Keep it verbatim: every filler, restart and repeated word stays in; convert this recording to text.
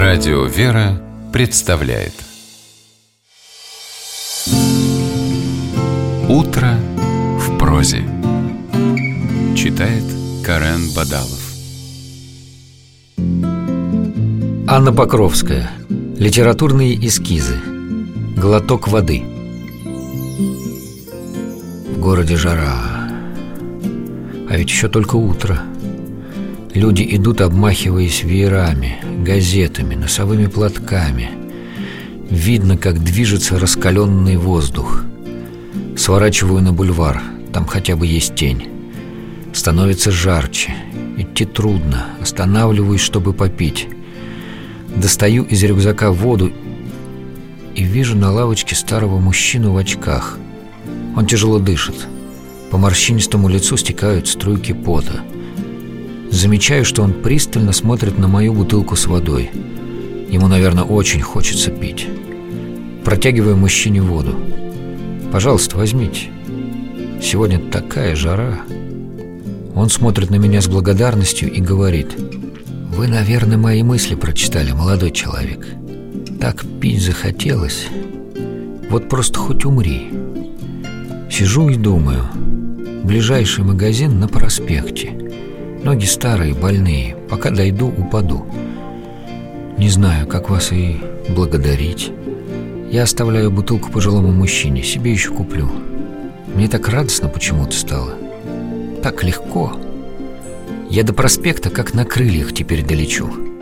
Радио «Вера» представляет «Утро в прозе». Читает Карен Бадалов. Анна Покровская. Литературные эскизы. Глоток воды. В городе жара. А ведь еще только утро. Люди идут, обмахиваясь веерами, газетами, носовыми платками. Видно, как движется раскаленный воздух. Сворачиваю на бульвар, там хотя бы есть тень. Становится жарче, идти трудно. Останавливаюсь, чтобы попить. Достаю из рюкзака воду и вижу на лавочке старого мужчину в очках. Он тяжело дышит. По морщинистому лицу стекают струйки пота. Замечаю, что он пристально смотрит на мою бутылку с водой. Ему, наверное, очень хочется пить. Протягиваю мужчине воду. «Пожалуйста, возьмите. Сегодня такая жара». Он смотрит на меня с благодарностью и говорит: «Вы, наверное, мои мысли прочитали, молодой человек. Так пить захотелось. Вот просто хоть умри». Сижу и думаю. Ближайший магазин на проспекте. Ноги старые, больные. Пока дойду, упаду. Не знаю, как вас и благодарить. Я оставляю бутылку пожилому мужчине, себе еще куплю. Мне так радостно почему-то стало. Так легко. Я до проспекта как на крыльях теперь долечу.